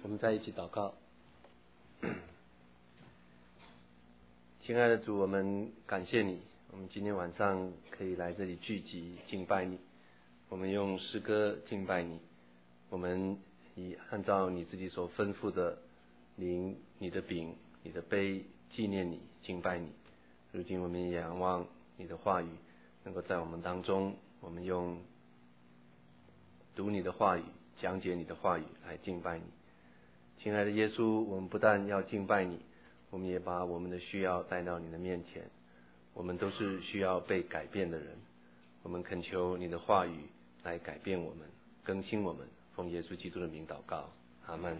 我们再一起祷告。亲爱的主，我们感谢你，我们今天晚上可以来这里聚集敬拜你，我们用诗歌敬拜你，我们以按照你自己所吩咐的领你的饼你的杯纪念你敬拜你。如今我们也仰望你的话语能够在我们当中，我们用读你的话语讲解你的话语来敬拜你。亲爱的耶稣，我们不但要敬拜你，我们也把我们的需要带到你的面前。我们都是需要被改变的人，我们恳求你的话语来改变我们，更新我们，奉耶稣基督的名祷告，阿们。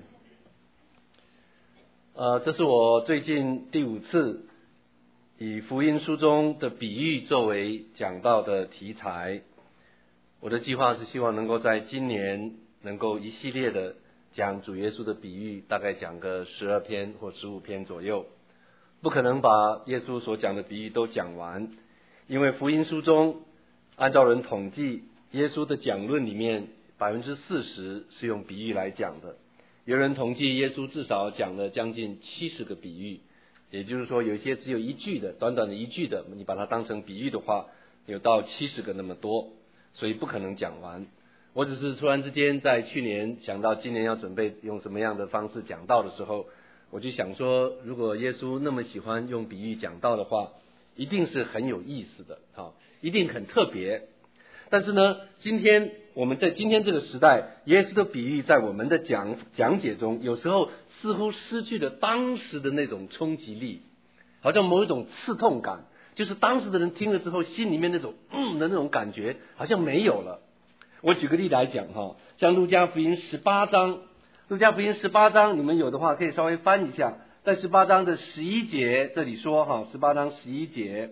这是我最近第5次以福音书中的比喻作为讲道的题材。我的计划是希望能够在今年能够一系列的讲主耶稣的比喻，大概讲个12篇或15篇左右。不可能把耶稣所讲的比喻都讲完，因为福音书中按照人统计，耶稣的讲论里面40%是用比喻来讲的。有人统计耶稣至少讲了将近70个比喻，也就是说有一些只有一句的，短短的一句的，你把它当成比喻的话，有到70个那么多，所以不可能讲完。我只是突然之间在去年想到今年要准备用什么样的方式讲道的时候，我就想说，如果耶稣那么喜欢用比喻讲道的话，一定是很有意思的，一定很特别。但是呢，我们在今天这个时代，耶稣的比喻在我们的讲解中，有时候似乎失去了当时的那种冲击力，好像某一种刺痛感，就是当时的人听了之后，心里面那种的那种感觉好像没有了。我举个例来讲像路加福音18章，你们有的话可以稍微翻一下，在18章的11节这里说18章11节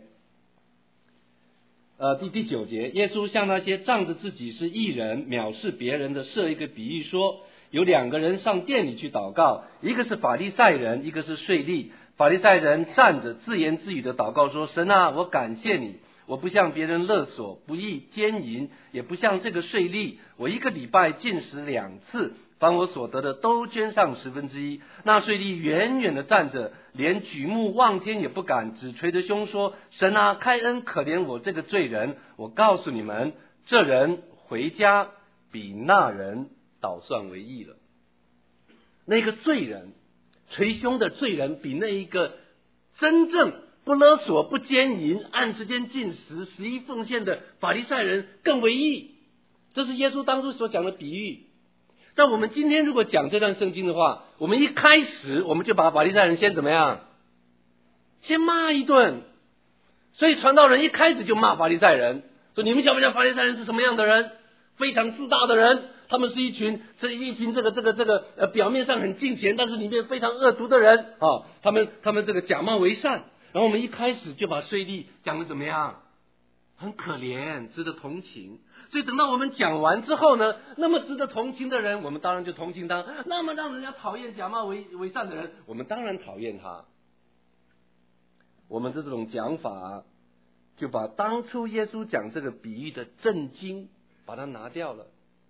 第9节，耶稣向那些仗着自己是义人藐视别人的设一个比喻说，有2个人上殿里去祷告，一个是法利赛人，一个是税吏。法利赛人站着自言自语的祷告说，神啊，我感谢你，我不向别人勒索不义奸淫，也不像这个税吏，我1个礼拜禁食2次，凡我所得的都捐上1/10。那税吏远远的站着，连举目望天也不敢，只捶着胸说，神啊，开恩可怜我这个罪人。我告诉你们，这人回家比那人倒算为义了。那个罪人，捶胸的罪人，比那一个真正不勒索不奸淫按时间禁食11奉献的法利赛人更为义。这是耶稣当初所讲的比喻。但我们今天如果讲这段圣经的话，我们一开始我们就把法利赛人先怎么样？先骂一顿。所以传道人一开始就骂法利赛人，说你们晓不晓得法利赛人是什么样的人？非常自大的人，他们是一群表面上很敬虔，但是里面非常恶毒的人他们这个假冒为善。然后我们一开始就把税吏讲得怎么样？很可怜，值得同情。所以等到我们讲完之后呢，那么值得同情的人，我们当然就同情他；那么让人家讨厌假冒为善的人，我们当然讨厌他。我们这种讲法就把当初耶稣讲这个比喻的震惊把它拿掉了。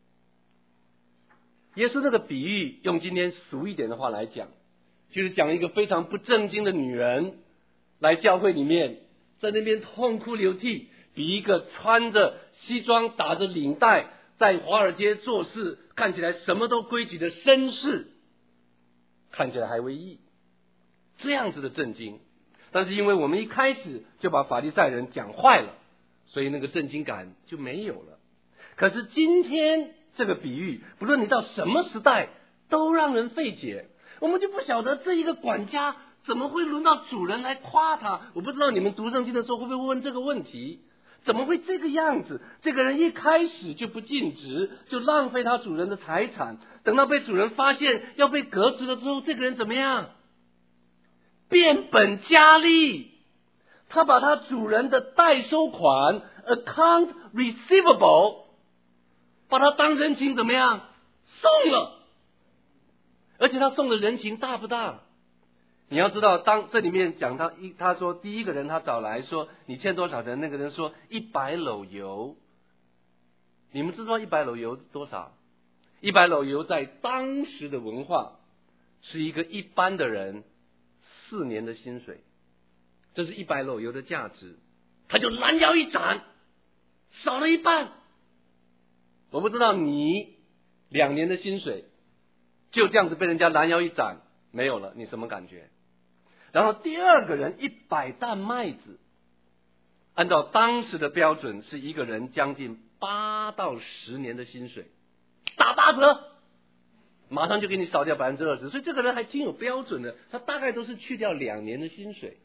耶稣这个比喻用今天俗一点的话来讲，就是讲一个非常不正经的女人来教会里面，在那边痛哭流涕，比一个穿着西装打着领带在华尔街做事看起来什么都规矩的绅士看起来还为义，这样子的震惊。但是因为我们一开始就把法利赛人讲坏了，所以那个震惊感就没有了。可是今天这个比喻，不论你到什么时代都让人费解。我们就不晓得这一个管家怎么会轮到主人来夸他。我不知道你们读圣经的时候会不会问这个问题，怎么会这个样子？这个人一开始就不尽职，就浪费他主人的财产，等到被主人发现要被革职了之后，这个人怎么样？变本加厉，他把他主人的代收款 account receivable 把他当人情怎么样送了，而且他送的人情大不大？你要知道，当这里面讲到他说第一个人他找来说你欠多少钱，那个人说100篓油。你们知道100篓油多少？100篓油在当时的文化是一个一般的人4年的薪水，这是100篓油的价值，他就拦腰一斩，少了一半。我不知道你2年的薪水就这样子被人家拦腰一斩没有了，你什么感觉？然后第二个人100担麦子，按照当时的标准是一个人将近8到10年的薪水，打8折，马上就给你少掉20%，所以这个人还挺有标准的，他大概都是去掉2年的薪水。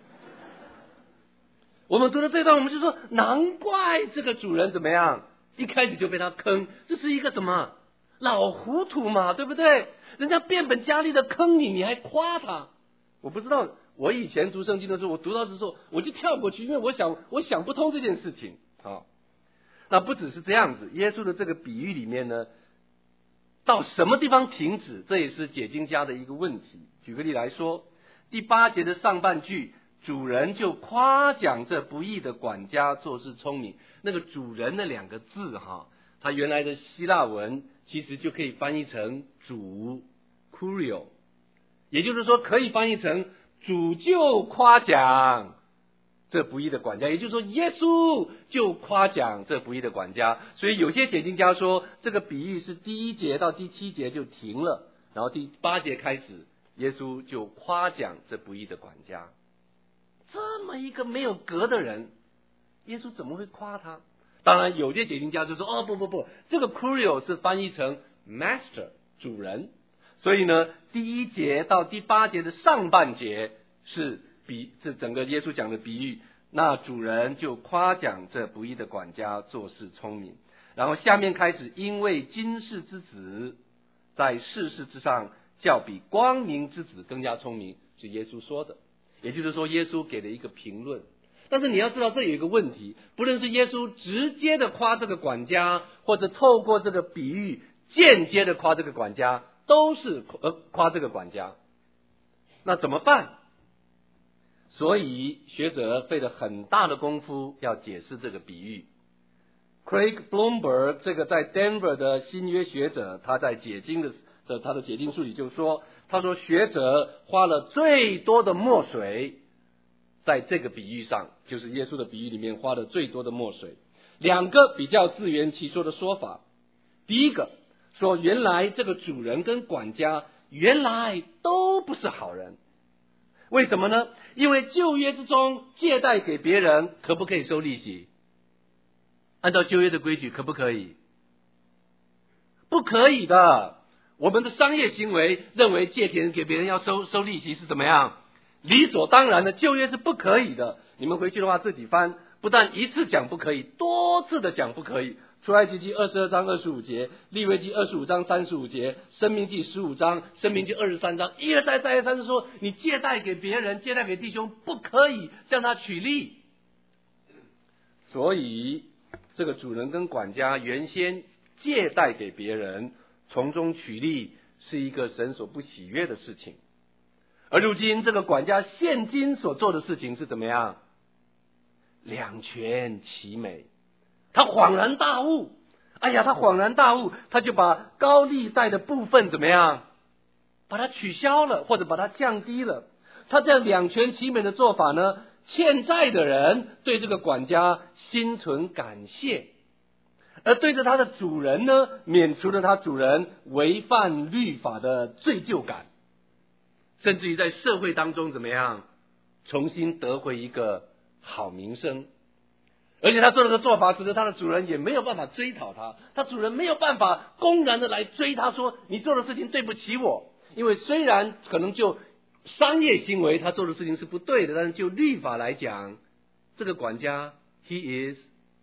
我们读到这段，我们就说难怪这个主人怎么样，一开始就被他坑，这是一个什么老糊涂嘛，对不对？人家变本加厉的坑你，你还夸他。我不知道，我以前读圣经的时候，我读到的时候我就跳过去，因为我想不通这件事情啊。那不只是这样子，耶稣的这个比喻里面呢，到什么地方停止，这也是解经家的一个问题。举个例来说，第8节的上半句，主人就夸奖这不义的管家做事聪明。那个主人那2个字哈，它原来的希腊文其实就可以翻译成主 Kurio， 也就是说可以翻译成主就夸奖这不义的管家，也就是说耶稣就夸奖这不义的管家。所以有些解经家说，这个比喻是第1节到第7节就停了，然后第8节开始，耶稣就夸奖这不义的管家。这么一个没有格的人，耶稣怎么会夸他？当然有些解经家就说，哦不，这个 Kurio 是翻译成 Master 主人，所以呢第1节到第8节的上半节是这整个耶稣讲的比喻，那主人就夸奖这不义的管家做事聪明。然后下面开始，因为今世之子在世事之上较比光明之子更加聪明，是耶稣说的，也就是说耶稣给了一个评论。但是你要知道这有一个问题，不论是耶稣直接的夸这个管家，或者透过这个比喻间接的夸这个管家，都是夸这个管家，那怎么办？所以学者费了很大的功夫要解释这个比喻。Craig Blomberg 这个在 Denver 的新约学者，他在解经他的解经书里就说，他说学者花了最多的墨水在这个比喻上，就是耶稣的比喻里面花了最多的墨水。2个比较自圆其说的说法。第一个说，原来这个主人跟管家原来都不是好人。为什么呢？因为旧约之中借贷给别人可不可以收利息？按照旧约的规矩可不可以？不可以的。我们的商业行为认为借钱给别人要收利息是怎么样？理所当然的，旧约是不可以的。你们回去的话自己翻，不但一次讲不可以，多次的讲不可以。出埃及记22章25节，利未记25章35节，申命记15章，申命记23章，一而再再而三的说，你借贷给别人，借贷给弟兄，不可以向他取利。所以这个主人跟管家原先借贷给别人，从中取利，是一个神所不喜悦的事情。而如今这个管家现今所做的事情是怎么样？两全其美。他恍然大悟，他恍然大悟，他就把高利贷的部分怎么样？把它取消了，或者把它降低了。他这样两全其美的做法呢，欠债的人对这个管家心存感谢，而对着他的主人呢，免除了他主人违犯律法的罪疚感，甚至于在社会当中怎么样，重新得回一个好名声。而且他做了个做法，使得他的主人也没有办法追讨他，他主人没有办法公然的来追他说，你做的事情对不起我。因为虽然可能就商业行为他做的事情是不对的，但是就律法来讲，这个管家 he is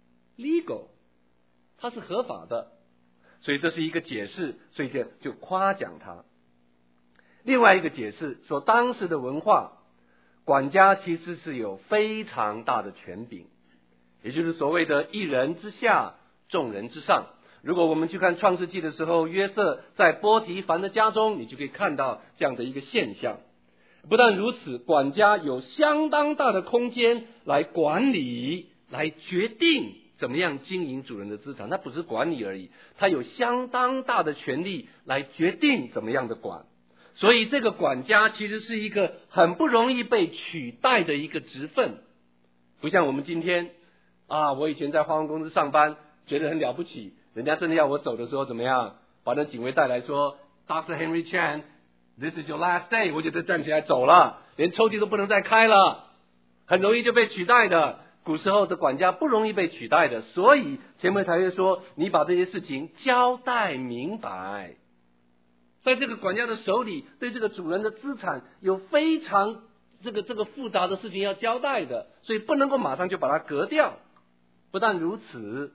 legal， 他是合法的。所以这是一个解释，所以就夸奖他。另外一个解释说，当时的文化，管家其实是有非常大的权柄，也就是所谓的一人之下，众人之上。如果我们去看创世纪的时候，约瑟在波提凡的家中，你就可以看到这样的一个现象。不但如此，管家有相当大的空间来管理，来决定怎么样经营主人的资产。他不是管理而已，他有相当大的权力来决定怎么样的管。 所以这个管家其实是一个很不容易被取代的一个职分，不像我们今天我以前在花花公司上班，觉得很了不起，人家真的要我走的时候怎么样，把那警卫带来说 Dr. Henry Chan This is your last day， 我就站起来走了，连抽屉都不能再开了，很容易就被取代的。古时候的管家不容易被取代的，所以前面才会说你把这些事情交代明白。在这个管家的手里，对这个主人的资产有非常这个复杂的事情要交代的，所以不能够马上就把它革掉。不但如此，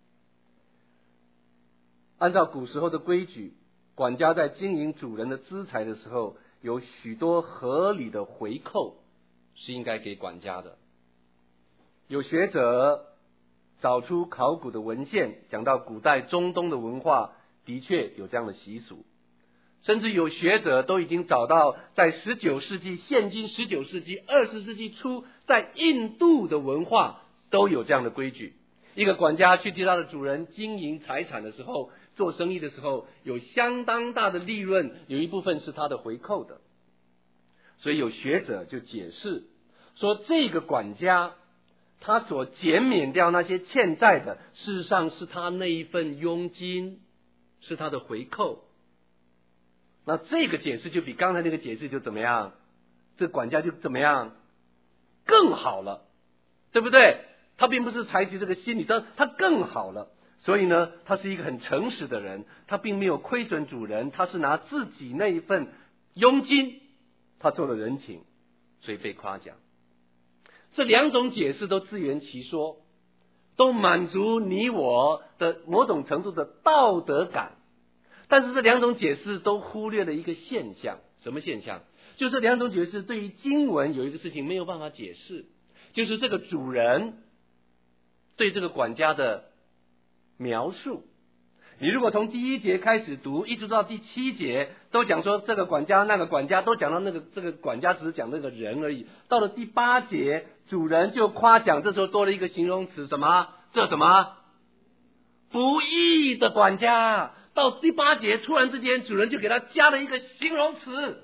按照古时候的规矩，管家在经营主人的资财的时候，有许多合理的回扣是应该给管家的。有学者找出考古的文献，讲到古代中东的文化的确有这样的习俗，甚至有学者都已经找到在19世纪，现今19世纪20世纪初，在印度的文化都有这样的规矩。一个管家去替他的主人经营财产的时候，做生意的时候，有相当大的利润，有一部分是他的回扣的。所以有学者就解释说，这个管家他所减免掉那些欠债的，事实上是他那一份佣金，是他的回扣。那这个解释就比刚才那个解释就怎么样？这管家就怎么样？更好了，对不对？他并不是采取这个心理，他更好了。所以呢，他是一个很诚实的人，他并没有亏损主人，他是拿自己那一份佣金，他做了人情，所以被夸奖。这两种解释都自圆其说，都满足你我的某种程度的道德感。但是这两种解释都忽略了一个现象，什么现象？就是两种解释对于经文有一个事情没有办法解释，就是这个主人对这个管家的描述。你如果从第1节开始读，一直到第7节，都讲说这个管家那个管家，都讲到这个管家只是讲那个人而已。到了第8节，主人就夸奖，这时候多了一个形容词，什么？这什么？不义的管家。到第8节，突然之间主人就给他加了一个形容词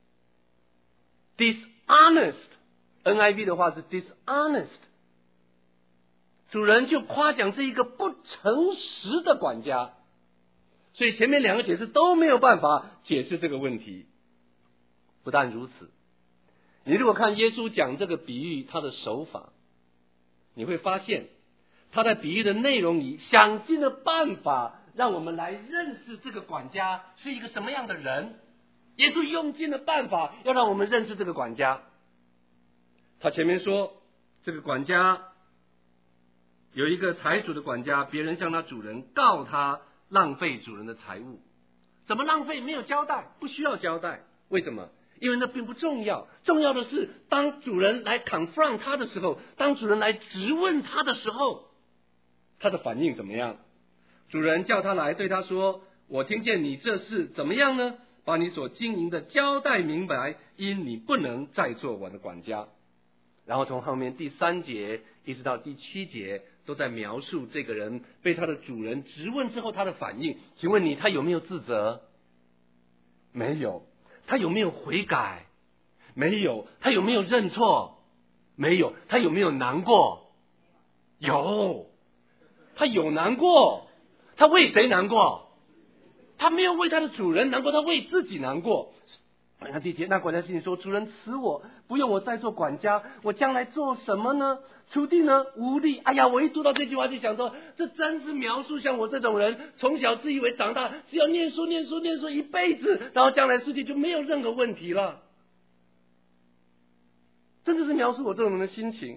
dishonest， NIV 的话是 dishonest， 主人就夸奖这一个不诚实的管家。所以前面两个解释都没有办法解释这个问题。不但如此，你如果看耶稣讲这个比喻他的手法，你会发现他在比喻的内容里想尽了办法让我们来认识这个管家是一个什么样的人。耶稣用尽了办法要让我们认识这个管家。他前面说，这个管家有一个财主的管家，别人向他主人告他浪费主人的财物。怎么浪费？没有交代，不需要交代。为什么？因为那并不重要，重要的是当主人来 confront 他的时候，当主人来质问他的时候，他的反应怎么样？主人叫他来，对他说，我听见你这事怎么样呢？把你所经营的交代明白，因你不能再做我的管家。然后从后面第3节一直到第7节都在描述这个人被他的主人质问之后他的反应。请问你，他有没有自责？没有。他有没有悔改？没有。他有没有认错？没有。他有没有难过？有。他有难过。他为谁难过？他没有为他的主人难过，他为自己难过。那第节，那管家心里说，主人辞我，不用我再做管家，我将来做什么呢？锄地呢，无力。哎呀，我一读到这句话就想说，这真是描述像我这种人，从小自以为长大只要念书一辈子，然后将来事情就没有任何问题了。真的是描述我这种人的心情。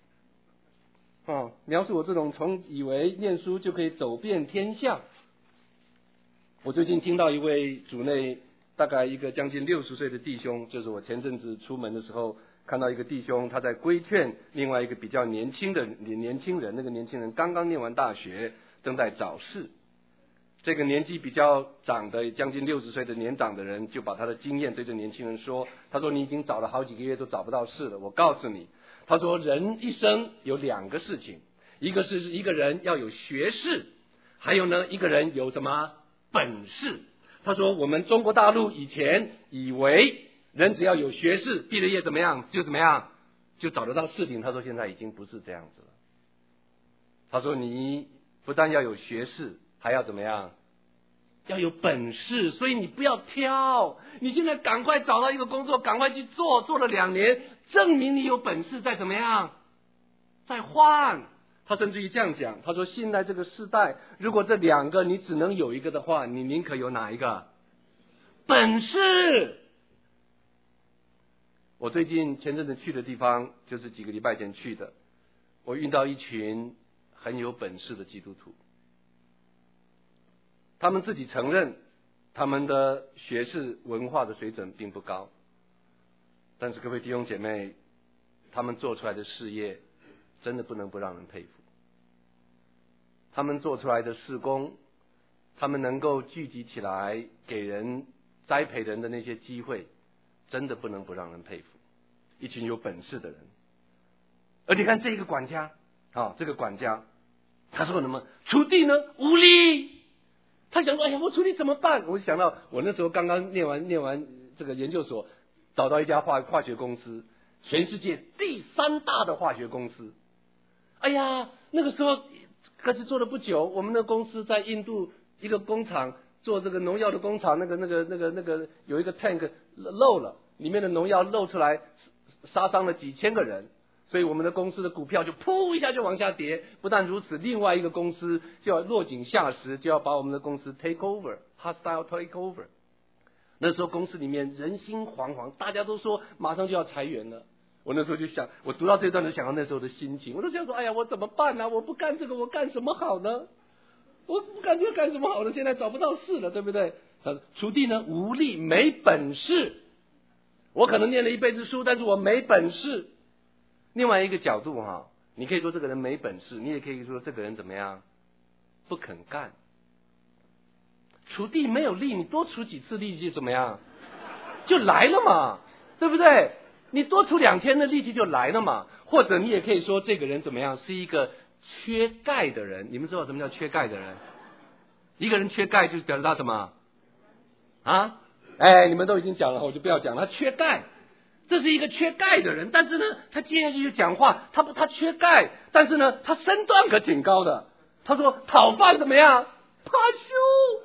描述我这种从以为念书就可以走遍天下。我最近听到一位主内大概一个将近60岁的弟兄，就是我前阵子出门的时候看到一个弟兄，他在规劝另外一个比较年轻的年轻人，那个年轻人刚刚念完大学，正在找事。这个年纪比较长的将近60岁的年长的人就把他的经验对这年轻人说，他说，你已经找了好几个月都找不到事了，我告诉你，他说人一生有2个事情，一个是一个人要有学识，还有呢一个人有什么本事。 他说我们中国大陆以前以为人只要有学士，毕了业怎么样就怎么样，就找得到事情。他说现在已经不是这样子了。他说你不但要有学士，还要怎么样？要有本事。所以你不要挑，你现在赶快找到一个工作，赶快去做，做了2年，证明你有本事，再怎么样，再换。他甚至于这样讲，他说现在这个时代，如果这2个你只能有一个的话，你宁可有哪一个？本事。我最近前阵子去的地方，就是几个礼拜前去的，我遇到一群很有本事的基督徒，他们自己承认他们的学识文化的水准并不高，但是各位弟兄姐妹，他们做出来的事业真的不能不让人佩服。他们做出来的事工，他们能够聚集起来给人栽培人的那些机会，真的不能不让人佩服。一群有本事的人。而你看这个管家这个管家他说什么？锄地呢无力。他想说，哎呀，我锄地怎么办？我想到我那时候刚刚念完这个研究所，找到一家化学公司，全世界第3大的化学公司。哎呀，那个时候可是做了不久，我们的公司在印度一个工厂做这个农药的工厂，那个有一个 tank 漏了，里面的农药漏出来，杀伤了几千个人。所以我们的公司的股票就噗一下就往下跌。不但如此，另外一个公司就要落井下石，就要把我们的公司 take over， hostile take over。 那时候公司里面人心惶惶，大家都说马上就要裁员了。我那时候就想，我读到这段就想到那时候的心情，我就想说，哎呀，我怎么办呢？我不干这个，我干什么好呢？我不干这个干什么好呢？现在找不到事了，对不对？锄地呢无力，没本事。我可能念了一辈子书，但是我没本事。另外一个角度你可以说这个人没本事，你也可以说这个人怎么样，不肯干。锄地没有力，你多锄几次力气怎么样，就来了嘛，对不对？你多锄2天的力气就来了嘛。或者你也可以说这个人怎么样，是一个缺钙的人。你们知道什么叫缺钙的人？一个人缺钙就表示他什么你们都已经讲了，我就不要讲了。他缺钙，这是一个缺钙的人。但是呢，他接下去就讲话，他缺钙，但是呢，他身段可挺高的。他说讨饭怎么样？怕羞，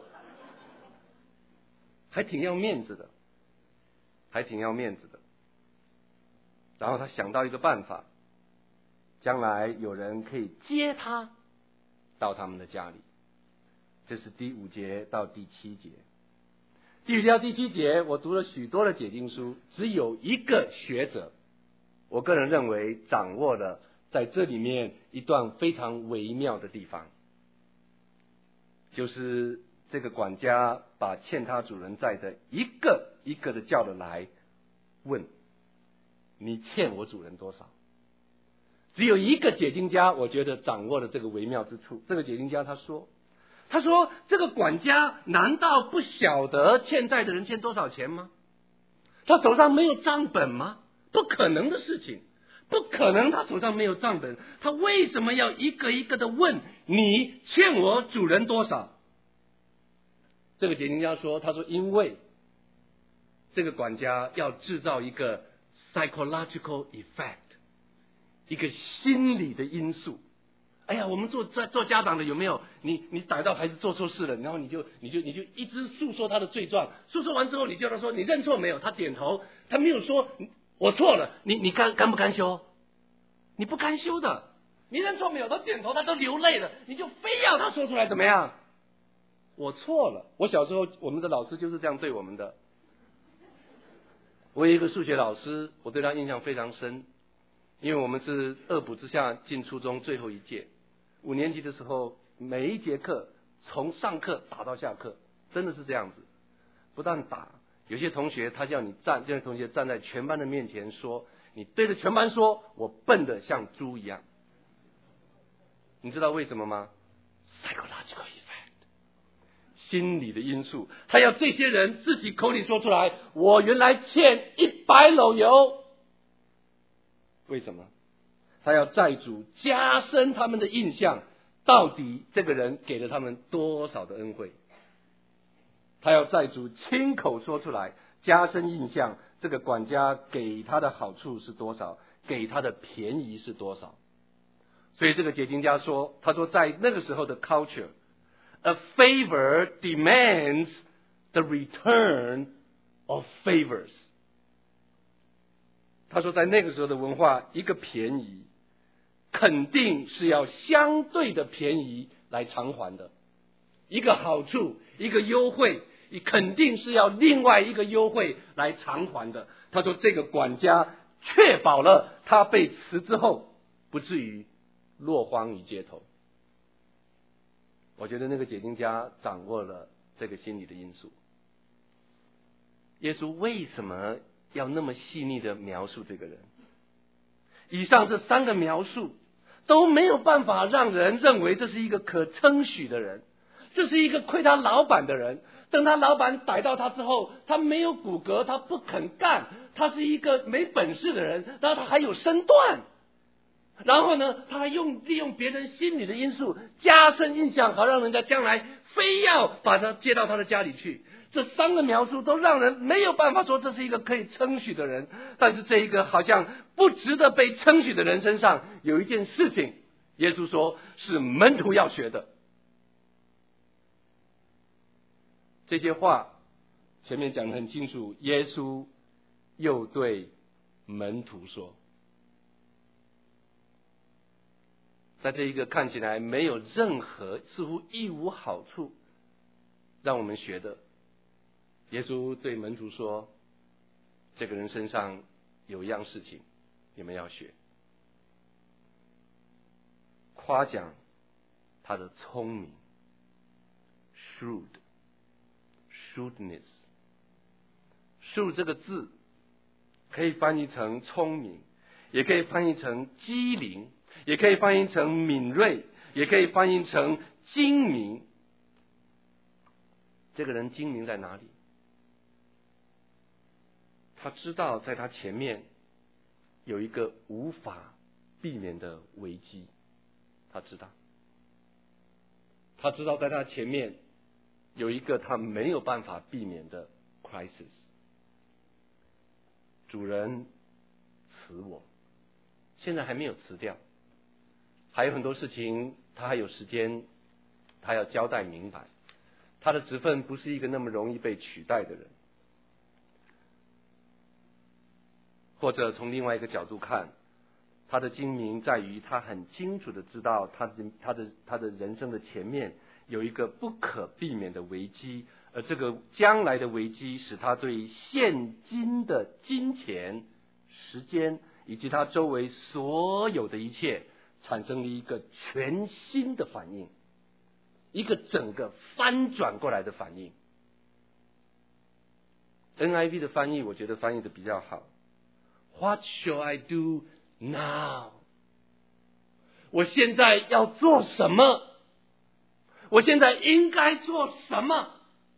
还挺要面子的，还挺要面子的。然后他想到一个办法，将来有人可以接他到他们的家里。这是第5节到第7节。第5节到第7节，我读了许多的解经书，只有一个学者，我个人认为掌握了在这里面一段非常微妙的地方，就是这个管家把欠他主人债的一个一个的叫了来，问你欠我主人多少。只有一个解经家我觉得掌握了这个微妙之处。这个解经家他说这个管家难道不晓得欠债的人欠多少钱吗？他手上没有账本吗？不可能的事情，不可能他手上没有账本。他为什么要一个一个的问你欠我主人多少？这个解经家说，他说因为这个管家要制造一个 psychological effect， 一个心理的因素。哎呀，我们做家长的有没有？你逮到孩子做错事了，然后你就一直诉说他的罪状，诉说完之后，你叫他说你认错没有？他点头，他没有说我错了。你甘不甘休？你不甘休的。你认错没有？他点头，他都流泪了，你就非要他说出来怎么样？我错了。我小时候我们的老师就是这样对我们的。我有一个数学老师，我对他印象非常深，因为我们是恶补之下进初中最后一届。5年级的时候，每一节课从上课打到下课，真的是这样子。不但打，有些同学他叫你站，这些同学站在全班的面前说，你对着全班说我笨得像猪一样。你知道为什么吗？ psychological effect， 心理的因素。他要这些人自己口里说出来，我原来欠100篓油。为什么？他要债主加深他们的印象，到底这个人给了他们多少的恩惠。 他要债主亲口说出来，加深印象，这个管家给他的好处是多少，给他的便宜是多少。所以这个解经家说，他说在那个时候的 culture，a favor demands the return of favors。他说在那个时候的文化，一个便宜肯定是要相对的便宜来偿还的，一个好处，一个优惠，肯定是要另外一个优惠来偿还的。他说这个管家确保了他被辞之后不至于落荒于街头。我觉得那个解经家掌握了这个心理的因素。耶稣为什么要那么细腻的描述这个人？以上这三个描述都没有办法让人认为这是一个可称许的人，这是一个亏他老板的人。等他老板逮到他之后，他没有骨骼，他不肯干，他是一个没本事的人，然后他还有身段，然后呢，他还利用别人心理的因素加深印象，好让人家将来非要把他接到他的家里去。这三个描述都让人没有办法说这是一个可以称许的人。但是这一个好像不值得被称许的人身上有一件事情，耶稣说是门徒要学的。这些话前面讲得很清楚，耶稣又对门徒说，在这一个看起来没有任何，似乎一无好处让我们学的，耶稣对门徒说，这个人身上有一样事情你们要学，夸奖他的聪明 shrewdness。 shrewd 这个字可以翻译成聪明，也可以翻译成机灵，也可以翻译成敏锐，也可以翻译成精明。这个人精明在哪里？他知道在他前面有一个无法避免的危机，他知道在他前面有一个他没有办法避免的 crisis。 主人辞我，现在还没有辞掉，还有很多事情他还有时间，他要交代明白，他的职分不是一个那么容易被取代的人。或者从另外一个角度看，他的精明在于他很清楚的知道他的人生的前面有一个不可避免的危机，而这个将来的危机使他对现今的金钱、时间以及他周围所有的一切产生了一个全新的反应，一个整个翻转过来的反应。 NIV 的翻译我觉得翻译的比较好， What shall I do now？ 我现在要做什么？我现在应该做什么？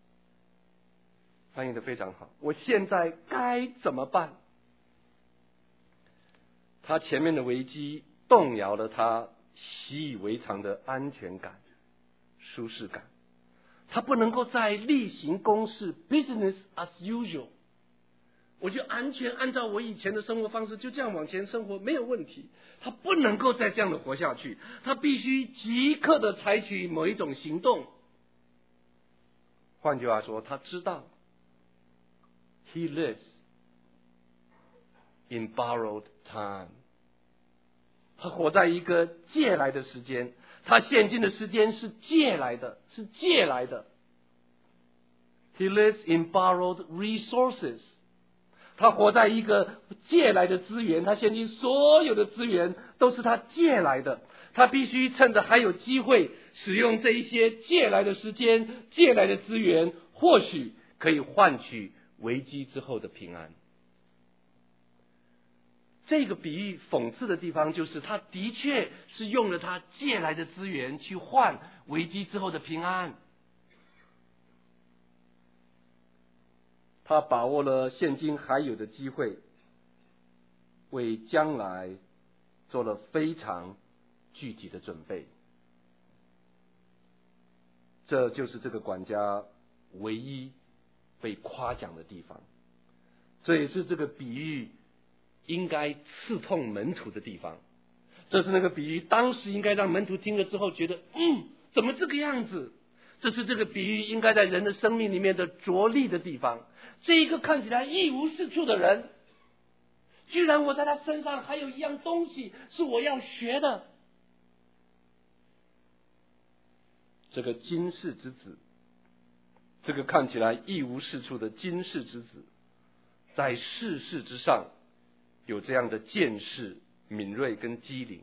翻译的非常好，我现在该怎么办？他前面的危机动摇了他习以为常的安全感、舒适感，他不能够再例行公事 business as usual， 我就安全按照我以前的生活方式就这样往前生活没有问题。他不能够再这样的活下去，他必须即刻的采取某一种行动。换句话说，他知道 he lives in borrowed time， 他活在一个借来的时间，他现今的时间是借来的，是借来的。He lives in borrowed resources， 他活在一个借来的资源，他现今所有的资源都是他借来的，他必须趁着还有机会使用这一些借来的时间、借来的资源，或许可以换取危机之后的平安。这个比喻讽刺的地方就是，他的确是用了他借来的资源去换危机之后的平安。他把握了现今还有的机会，为将来做了非常具体的准备。这就是这个管家唯一被夸奖的地方。这也是这个比喻应该刺痛门徒的地方。这是那个比喻当时应该让门徒听了之后觉得怎么这个样子。这是这个比喻应该在人的生命里面的着力的地方。这一个看起来一无是处的人，居然我在他身上还有一样东西是我要学的。这个金氏之子，这个看起来一无是处的金氏之子，在世事之上有这样的见识、敏锐跟机灵。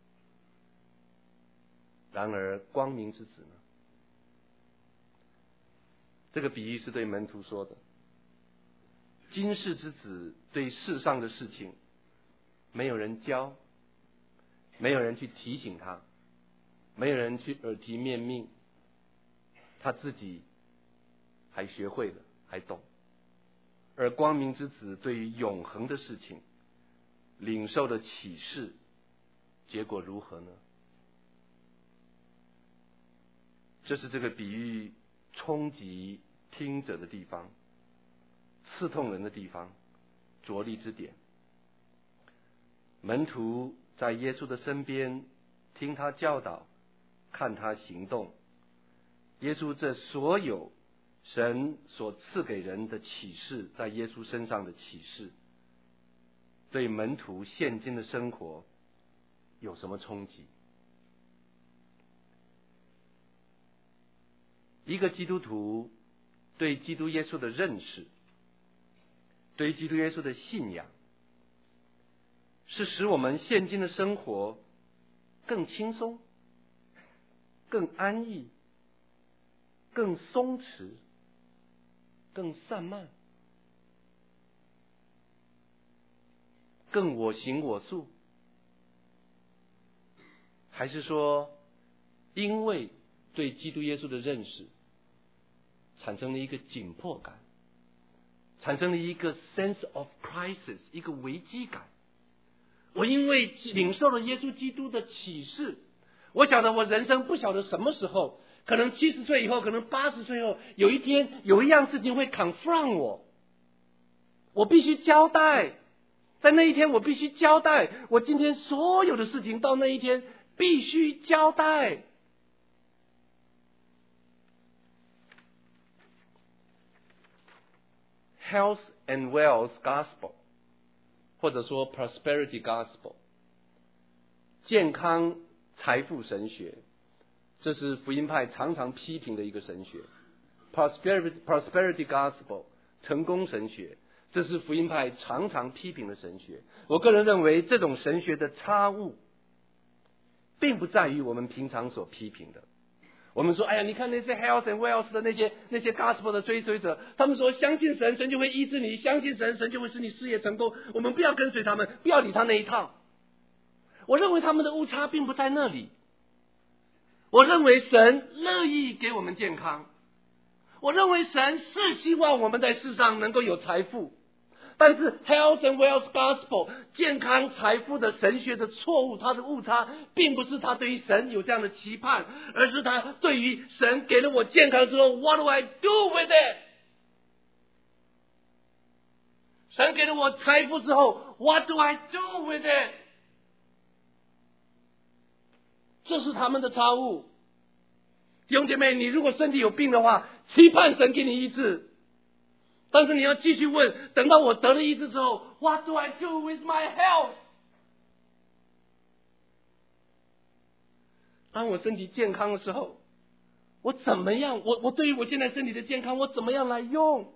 然而光明之子呢？这个比喻是对门徒说的。金氏之子对世上的事情没有人教，没有人去提醒他，没有人去耳提面命，他自己还学会了，还懂。而光明之子对于永恒的事情领受的启示，结果如何呢？这是这个比喻冲击听者的地方，刺痛人的地方，着力之点。门徒在耶稣的身边，听他教导，看他行动。耶稣这所有神所赐给人的启示，在耶稣身上的启示，对门徒现今的生活有什么冲击？一个基督徒对基督耶稣的认识，对基督耶稣的信仰，是使我们现今的生活更轻松、更安逸、更松弛、更散漫、更我行我素，还是说因为对基督耶稣的认识产生了一个紧迫感，产生了一个 sense of crisis， 一个危机感？我因为领受了耶稣基督的启示，我晓得我人生不晓得什么时候，可能70岁以后，可能80岁后，有一天有一样事情会 confront 我，我必须交代，在那一天我必须交代，我今天所有的事情到那一天必须交代。Health and Wealth Gospel， 或者说 Prosperity Gospel， 健康财富神学，这是福音派常常批评的一个神学。Prosperity Gospel， 成功神学，这是福音派常常批评的神学。我个人认为这种神学的差误并不在于我们平常所批评的。我们说，哎呀，你看那些 health and wealth 的那些 gospel 的追随者，他们说相信神，神就会医治你；相信神，神就会使你事业成功。我们不要跟随他们，不要理他那一套。我认为他们的误差并不在那里。我认为神乐意给我们健康，我认为神是希望我们在世上能够有财富。但是 Health and Wealth Gospel 健康财富的神学的错误，它的误差并不是他对于神有这样的期盼，而是他对于神给了我健康之后 What do I do with it？ 神给了我财富之后 What do I do with it？ 这是他们的差误。弟兄姐妹，你如果身体有病的话，期盼神给你医治，但是你要继续问，等到我得了医治之后 What do I do with my health？ 当我身体健康的时候，我怎么样？我对于我现在身体的健康，我怎么样来用？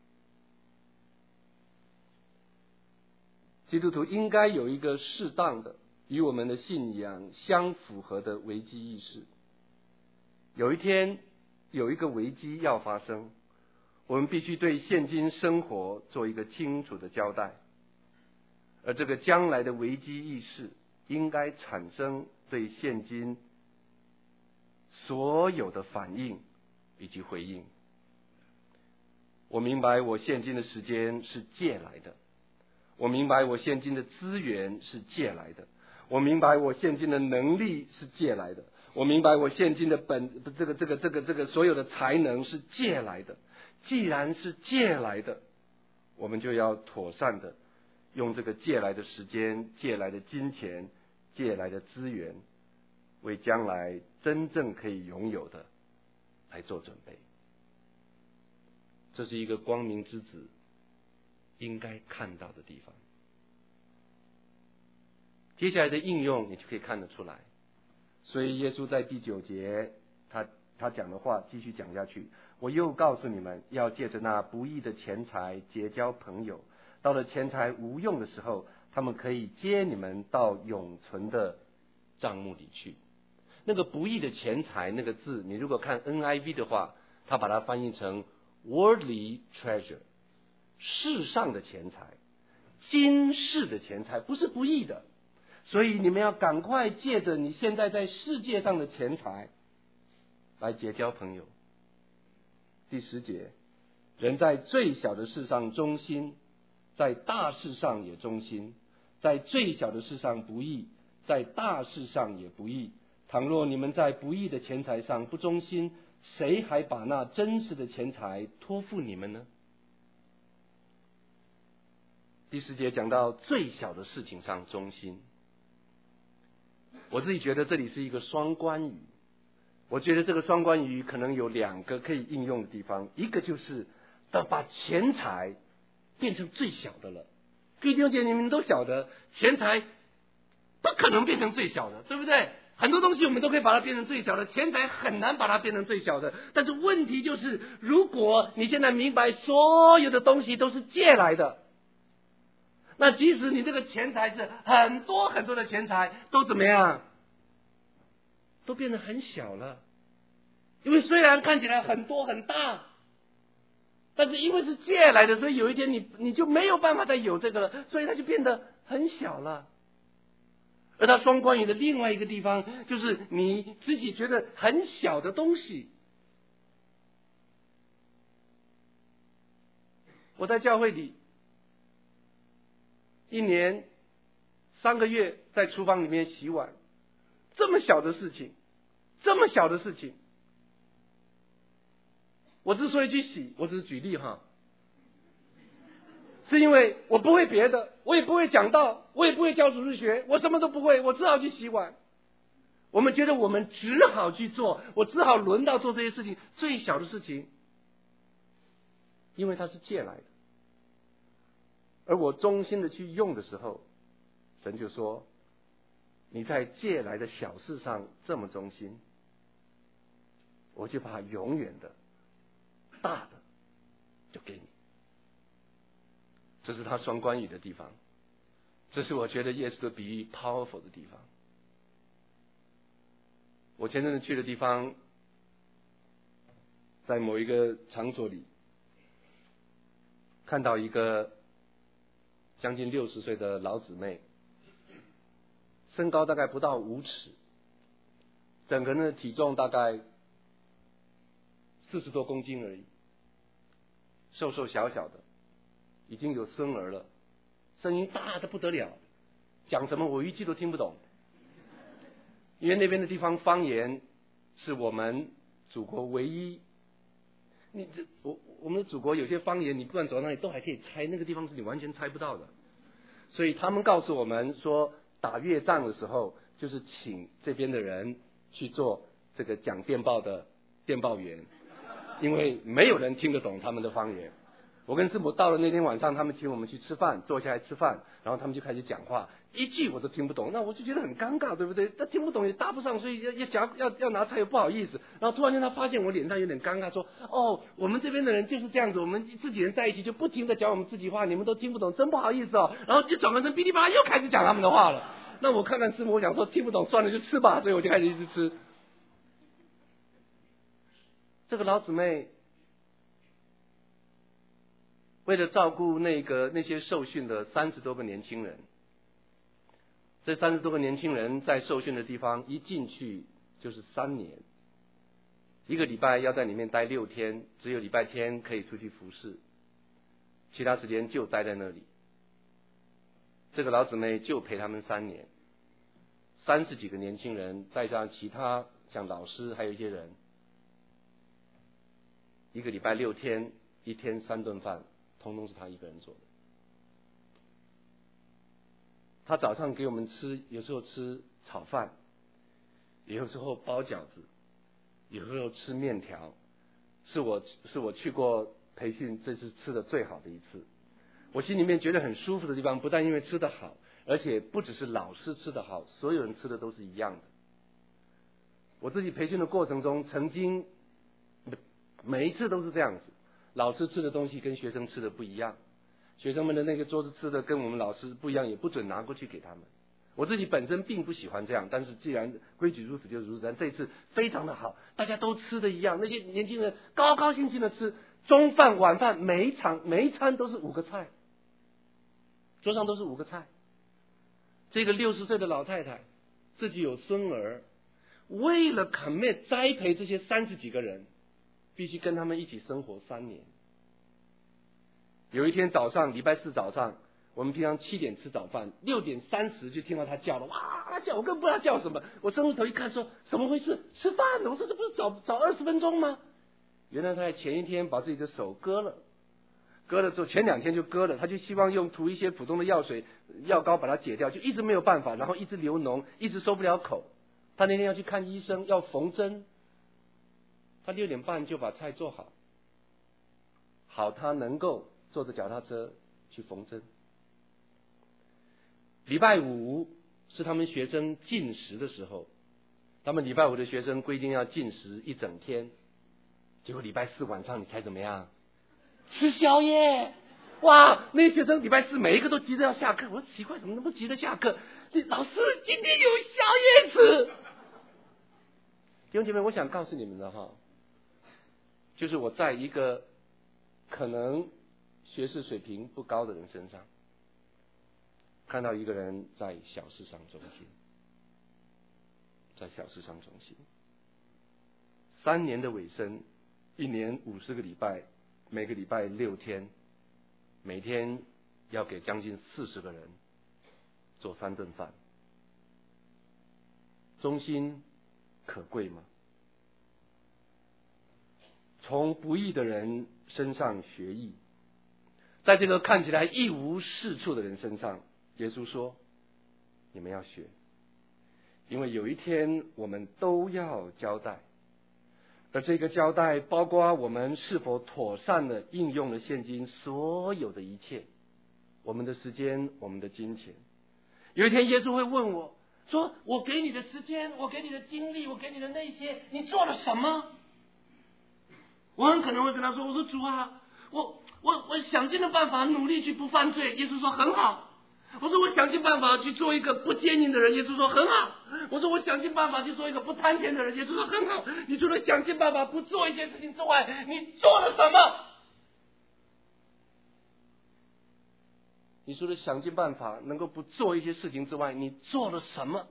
基督徒应该有一个适当的与我们的信仰相符合的危机意识。有一天有一个危机要发生，我们必须对现今生活做一个清楚的交代，而这个将来的危机意识应该产生对现今所有的反应以及回应。我明白我现今的时间是借来的，我明白我现今的资源是借来的，我明白我现今的能力是借来的， 我明白我现今的这个所有的才能是借来的。既然是借来的，我们就要妥善的用这个借来的时间、借来的金钱、借来的资源，为将来真正可以拥有的来做准备。这是一个光明之子应该看到的地方。接下来的应用你就可以看得出来。所以耶稣在第9节他讲的话继续讲下去，我又告诉你们，要借着那不义的钱财结交朋友，到了钱财无用的时候，他们可以接你们到永存的账目里去。那个不义的钱财那个字，你如果看 NIV 的话，他把它翻译成 worldly treasure， 世上的钱财，今世的钱财，不是不义的。所以你们要赶快借着你现在在世界上的钱财来结交朋友。第10节，人在最小的事上忠心，在大事上也忠心；在最小的事上不义，在大事上也不义。倘若你们在不义的钱财上不忠心，谁还把那真实的钱财托付你们呢？第10节讲到最小的事情上忠心，我自己觉得这里是一个双关语。我觉得这个双关语可能有2个可以应用的地方，一个就是把钱财变成最小的了。各位弟兄姐妹，你们都晓得，钱财不可能变成最小的，对不对？很多东西我们都可以把它变成最小的，钱财很难把它变成最小的。但是问题就是，如果你现在明白所有的东西都是借来的，那即使你这个钱财是很多很多的钱财，都怎么样？都变得很小了。因为虽然看起来很多很大，但是因为是借来的，所以有一天你就没有办法再有这个了，所以它就变得很小了。而它双关语的另外一个地方，就是你自己觉得很小的东西。我在教会里1年3个月在厨房里面洗碗，这么小的事情，这么小的事情，我之所以去洗，我只是举例哈，是因为我不会别的，我也不会讲道，我也不会教主日学，我什么都不会，我只好去洗碗。我们觉得我们只好去做，我只好轮到做这些事情，最小的事情，因为它是借来的。而我忠心的去用的时候，神就说，你在借来的小事上这么忠心，我就把永远的大的就给你。这是他双关语的地方，这是我觉得耶稣的比喻 powerful 的地方。我前阵子去的地方，在某一个场所里看到一个将近60岁的老姊妹，身高大概不到5尺，整个人的体重大概40多公斤而已，瘦瘦小小的，已经有孙儿了，声音大得不得了，讲什么我一句都听不懂。因为那边的地方方言是我们祖国唯一，我们的祖国有些方言你不管走到哪里都还可以猜，那个地方是你完全猜不到的。所以他们告诉我们说，打越仗的时候就是请这边的人去做这个讲电报的电报员，因为没有人听得懂他们的方言。我跟师母到了那天晚上，他们请我们去吃饭，坐下来吃饭，然后他们就开始讲话，一句我都听不懂，那我就觉得很尴尬，对不对？他听不懂也搭不上，所以要拿菜又不好意思。然后突然间他发现我脸上有点尴尬，说：“哦，我们这边的人就是这样子，我们自己人在一起就不停的讲我们自己话，你们都听不懂，真不好意思哦。”然后就转过身噼里啪啦又开始讲他们的话了。那我看看师母，我想说听不懂算了就吃吧，所以我就开始一直吃。这个老姊妹为了照顾那些受训的30多个年轻人，这30多个年轻人在受训的地方一进去就是3年，1个礼拜要在里面待6天，只有礼拜天可以出去服侍，其他时间就待在那里。这个老姊妹就陪他们3年，30几个年轻人，再加上其他像老师还有一些人，一个礼拜6天，一天3顿饭，通通是他一个人做的。他早上给我们吃，有时候吃炒饭，有时候包饺子，有时候吃面条，是我去过培训这次吃的最好的一次。我心里面觉得很舒服的地方，不但因为吃得好，而且不只是老师吃得好，所有人吃的都是一样的。我自己培训的过程中，曾经每一次都是这样子，老师吃的东西跟学生吃的不一样，学生们的那个桌子吃的跟我们老师不一样，也不准拿过去给他们。我自己本身并不喜欢这样，但是既然规矩如此就是如此。但这一次非常的好，大家都吃的一样，那些年轻人高高兴兴的吃中饭晚饭，每一餐都是5个菜，桌上都是5个菜。这个60岁的老太太自己有孙儿，为了 commit 栽培这些30几个人，必须跟他们一起生活3年。有一天早上，礼拜4早上，我们平常7点吃早饭，6点30就听到他叫了，哇，他叫，我根本不知道叫什么。我伸出头一看，说怎么回事？吃饭了？我说这不是早20分钟吗？原来他在前一天把自己的手割了之后，前2天就割了，他就希望用涂一些普通的药水、药膏把它解掉，就一直没有办法，然后一直流脓，一直收不了口。他那天要去看医生，要缝针，他6点半就把菜做好，他能够坐着脚踏车去缝针。礼拜5是他们学生禁食的时候，他们礼拜5的学生规定要禁食1整天，结果礼拜4晚上你猜怎么样？吃宵夜！哇，那些学生礼拜4每一个都急着要下课，我说奇怪，怎么那么急着下课？老师今天有宵夜吃。弟兄姐妹，我想告诉你们的哈，就是我在一个可能学识水平不高的人身上，看到一个人在小事上忠心，在小事上忠心。3年的尾声，1年50个礼拜，每个礼拜6天，每天要给将近40个人做3顿饭，忠心可贵吗？从不义的人身上学义，在这个看起来一无是处的人身上，耶稣说你们要学，因为有一天我们都要交代，而这个交代包括我们是否妥善的应用了现今所有的一切，我们的时间，我们的金钱。有一天耶稣会问我说，我给你的时间，我给你的精力，我给你的那些，你做了什么？我很可能会跟他说，我说主啊，我想尽了办法努力去不犯罪。耶稣说很好。我说我想尽办法去做一个不奸淫的人。耶稣说很好。我说我想尽办法去做一个不贪钱的人。耶稣说很好。你除了想尽办法不做一件事情之外，你做了什么？你除了想尽办法能够不做一些事情之外，你做了什么？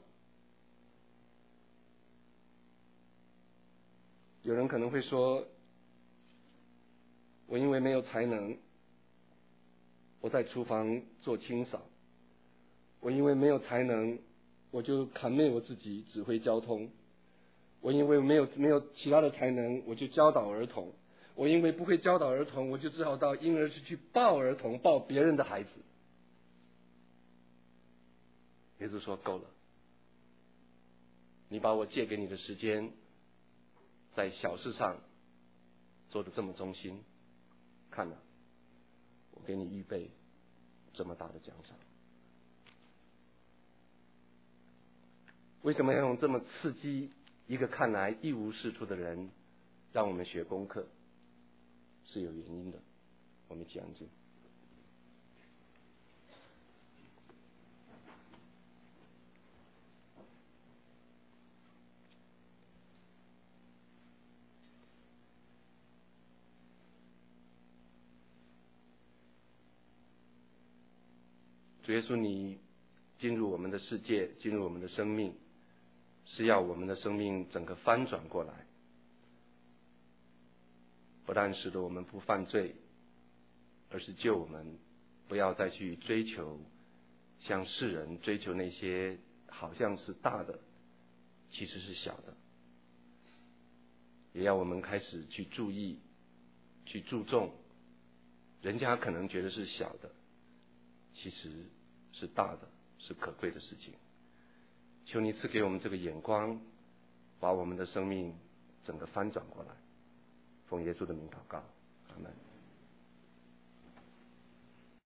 有人可能会说，我因为没有才能，我在厨房做清扫；我因为没有才能，我就commit我自己指挥交通；我因为没有其他的才能，我就教导儿童；我因为不会教导儿童，我就只好到婴儿室去抱儿童，抱别人的孩子。耶稣说够了，你把我借给你的时间，在小事上做得这么忠心，看了，我给你预备这么大的奖赏。为什么要用这么刺激一个看来一无是处的人让我们学功课？是有原因的。我们一起安静。主耶稣，你进入我们的世界，进入我们的生命，是要我们的生命整个翻转过来，不但使得我们不犯罪，而是救我们不要再去追求像世人追求那些好像是大的，其实是小的。 也要我们开始去注意、去注重，人家可能觉得是小的，其实是大的，是可贵的事情。求你赐给我们这个眼光，把我们的生命整个翻转过来。奉耶稣的名祷告，阿们。